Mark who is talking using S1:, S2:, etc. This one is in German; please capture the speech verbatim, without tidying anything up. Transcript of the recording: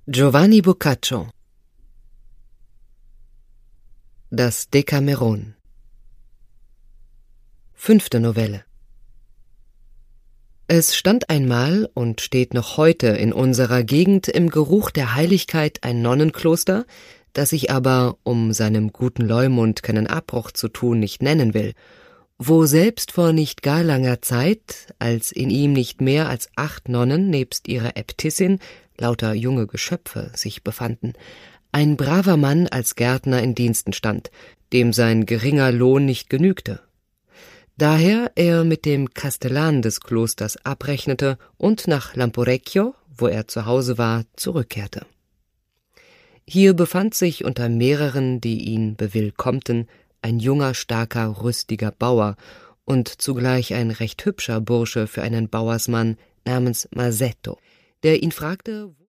S1: Giovanni Boccaccio. Das Decameron. Fünfte Novelle. Es stand einmal und steht noch heute in unserer Gegend im Geruch der Heiligkeit ein Nonnenkloster, das ich aber, um seinem guten Leumund keinen Abbruch zu tun, nicht nennen will, wo selbst vor nicht gar langer Zeit, als in ihm nicht mehr als acht Nonnen nebst ihrer Äbtissin, lauter junge Geschöpfe, sich befanden, ein braver Mann als Gärtner in Diensten stand, dem sein geringer Lohn nicht genügte. Daher er mit dem Kastellan des Klosters abrechnete und nach Lamporecchio, wo er zu Hause war, zurückkehrte. Hier befand sich unter mehreren, die ihn bewillkommten, ein junger, starker, rüstiger Bauer und zugleich ein recht hübscher Bursche für einen Bauersmann namens Masetto, der ihn fragte,